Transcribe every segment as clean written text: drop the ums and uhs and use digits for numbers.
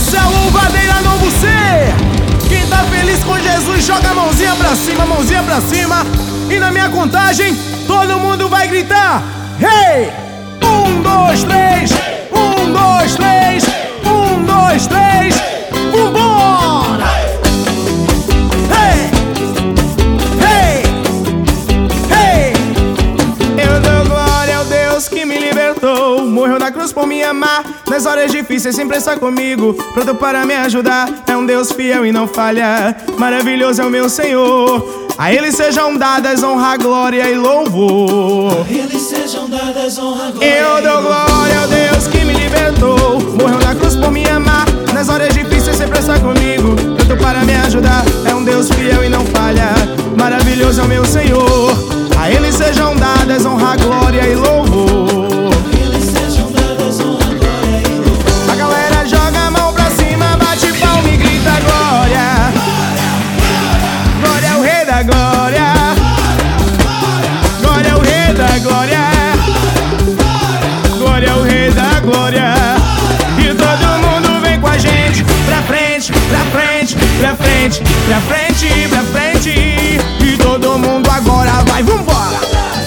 Essa é a louvadeira novo ser. Quem tá feliz com Jesus, joga a mãozinha pra cima, mãozinha pra cima. E na minha contagem, todo mundo vai gritar: hey! 1, 2, 3. 1, 2, 3. 1, 2, 3. Vambora! Hey! Hey! Hey! Eu dou glória ao Deus que me libertou. Morreu na cruz por me amar. Nas horas difíceis sempre está comigo, pronto para me ajudar. É um Deus fiel e não falha. Maravilhoso é o meu Senhor. A Ele sejam dadas honra, glória e louvor. A Ele sejam dadas honra, glória. Eu dou glória ao Deus que me libertou. Morreu na cruz por me amar. Nas horas difíceis sempre está comigo, pronto para me ajudar. É um Deus fiel e não falha. Maravilhoso é o meu Senhor. A Ele sejam dadas honra, glória e louvor. Pra frente, pra frente, pra frente. E todo mundo agora vai, vambora!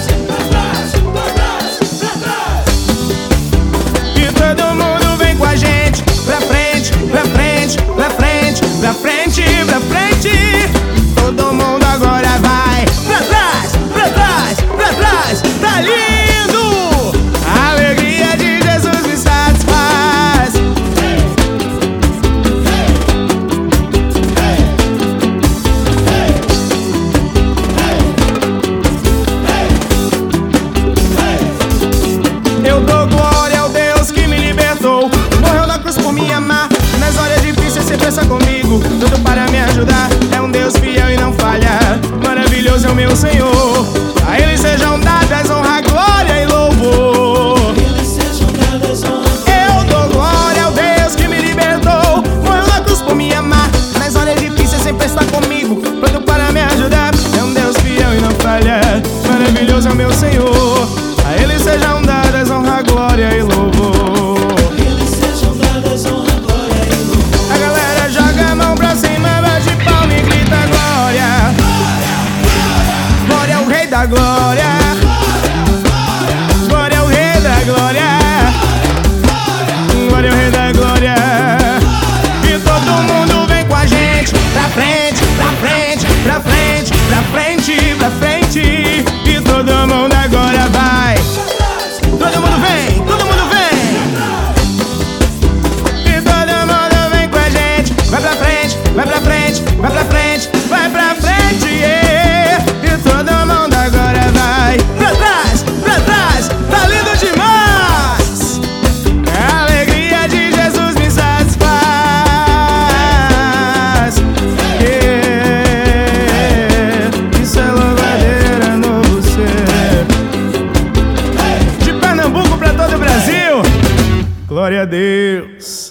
E todo mundo vem com a gente. Pra frente, pra frente, pra frente, pra frente, pra frente. Todo mundo agora vai. Pra trás, pra trás, pra trás. Tá lindo! A alegria de Jesus me satisfaz. Eu dou glória ao Deus que me libertou. Morreu na cruz por me amar. Nas horas difíceis sempre está comigo, tudo para me ajudar. É um Deus fiel e não falha. Maravilhoso é o meu Senhor. A Ele sejam dadas honra, glória e louvor. Eu dou glória ao Deus que me libertou. Morreu na cruz por me amar. Nas horas difíceis sempre está comigo, pronto para me ajudar. É um Deus fiel e não falha. Maravilhoso é o meu Senhor. A Ele sejam dadas honra, glória e louvor. Eles sejam dadas honra, glória e louvor. A galera joga a mão pra cima, bate palma e grita glória. Glória ao Rei da Glória. Glória ao Rei da Glória. Glória ao Rei da Glória. E todo mundo vem com a gente. Pra frente, pra frente, pra frente, pra frente, pra frente. E todo mundo agora vai. Todo mundo vem, todo mundo vem. E todo mundo vem com a gente. Vai pra frente, vai pra frente, vai pra frente, vai pra frente, yeah. E todo mundo agora vai. Pra trás, tá lindo demais. A alegria de Jesus me satisfaz, yeah. Isso é louvadeira novo ser. De Pernambuco pra todo o Brasil, glória a Deus.